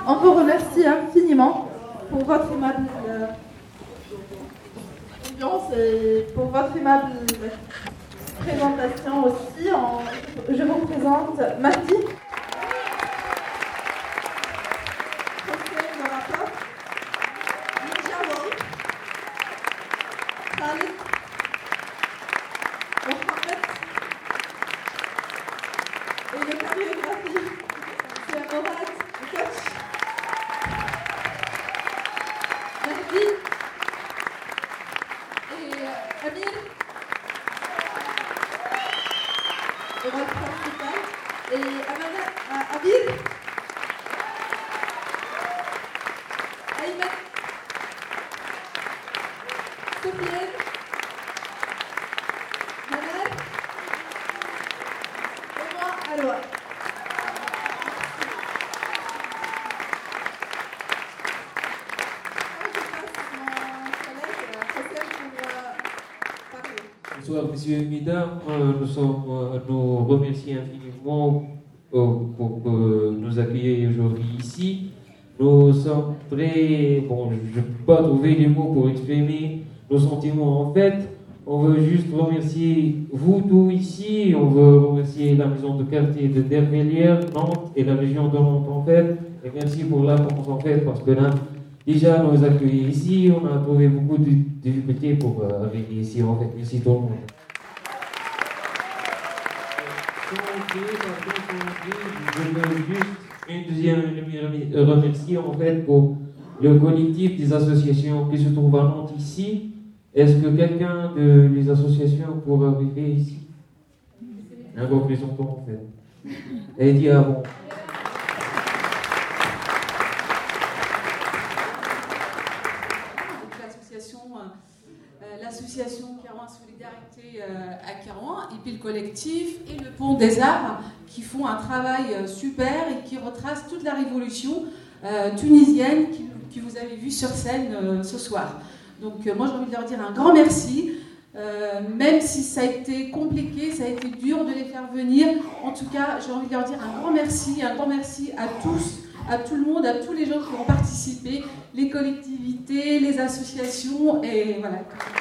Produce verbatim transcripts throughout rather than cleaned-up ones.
On vous remercie infiniment pour votre aimable euh, ambiance et pour votre aimable présentation aussi. En, je vous présente Mathie. Bonsoir, messieurs et mesdames. Nous, sommes, nous remercions infiniment pour, pour, pour nous accueillir aujourd'hui ici. Nous sommes très... Bon, je ne peux pas trouver les mots pour exprimer nos sentiments. En fait, on veut juste remercier vous tous ici. On veut remercier la maison de quartier de Dervellière, Nantes et la région de Nantes en fait. Et merci pour l'avance en fait, parce que là, déjà, nous accueillir ici, on a trouvé beaucoup de difficultés pour euh, arriver ici, en fait. Merci tout le monde. Je veux juste une deuxième remercier, en fait, pour le collectif des associations qui se trouvent à Nantes ici. Est-ce que quelqu'un de les associations pourrait arriver ici? Un représentant, en fait. Et dit avant. L'association Carouan Solidarité à Carouan, et puis le collectif et le Pont des Arts qui font un travail super et qui retracent toute la révolution euh, tunisienne qui, que vous avez vue sur scène euh, ce soir. Donc euh, moi j'ai envie de leur dire un grand merci, euh, même si ça a été compliqué, ça a été dur de les faire venir. En tout cas, j'ai envie de leur dire un grand merci, un grand merci à tous, à tout le monde, à tous les gens qui ont participé, les collectivités, les associations, et voilà.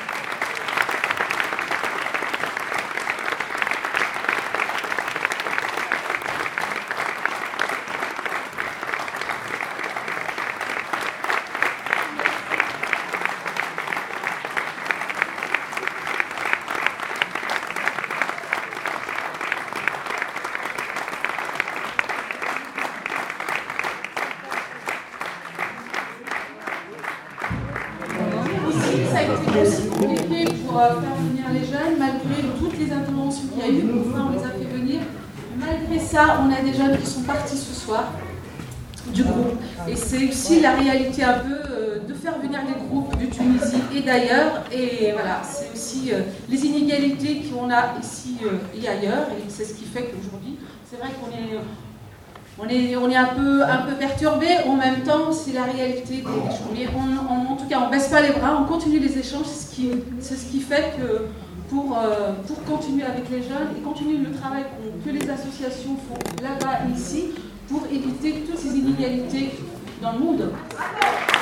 Aussi compliqué pour euh, faire venir les jeunes, malgré toutes les interventions qu'il y a eu, enfin on les a fait venir. Malgré ça, on a des jeunes qui sont partis ce soir du groupe. Et c'est aussi la réalité un peu euh, de faire venir les groupes de Tunisie et d'ailleurs. Et voilà, c'est aussi euh, les inégalités qu'on a ici euh, et ailleurs. Et c'est ce qui fait qu'aujourd'hui, c'est vrai qu'on est... On est, on est un peu, un peu perturbé, en même temps, c'est la réalité des choses. On, on, en tout cas, on ne baisse pas les bras, on continue les échanges, c'est ce qui, c'est ce qui fait que pour, euh, pour continuer avec les jeunes et continuer le travail que les associations font là-bas et ici, pour éviter toutes ces inégalités dans le monde.